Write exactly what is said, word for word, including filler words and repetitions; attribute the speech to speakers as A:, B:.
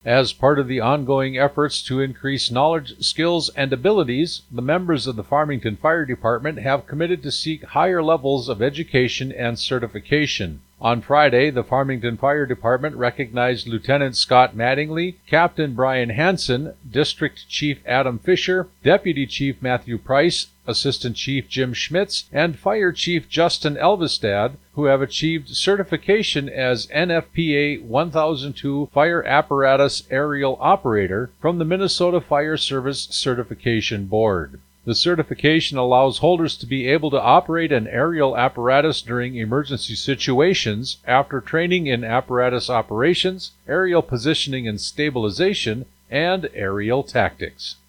A: As part of the ongoing efforts to increase knowledge, skills, and abilities, the members of the Farmington Fire Department have committed to seek higher levels of education and certification. On Friday, the Farmington Fire Department recognized Lieutenant Scott Mattingly, Captain Brian Hansen, District Chief Adam Fisher, Deputy Chief Matthew Price, Assistant Chief Jim Schmitz, and Fire Chief Justin Elvestad, who have achieved certification as N F P A one thousand two Fire Apparatus Aerial Operator from the Minnesota Fire Service Certification Board. The certification allows holders to be able to operate an aerial apparatus during emergency situations after training in apparatus operations, aerial positioning and stabilization, and aerial tactics.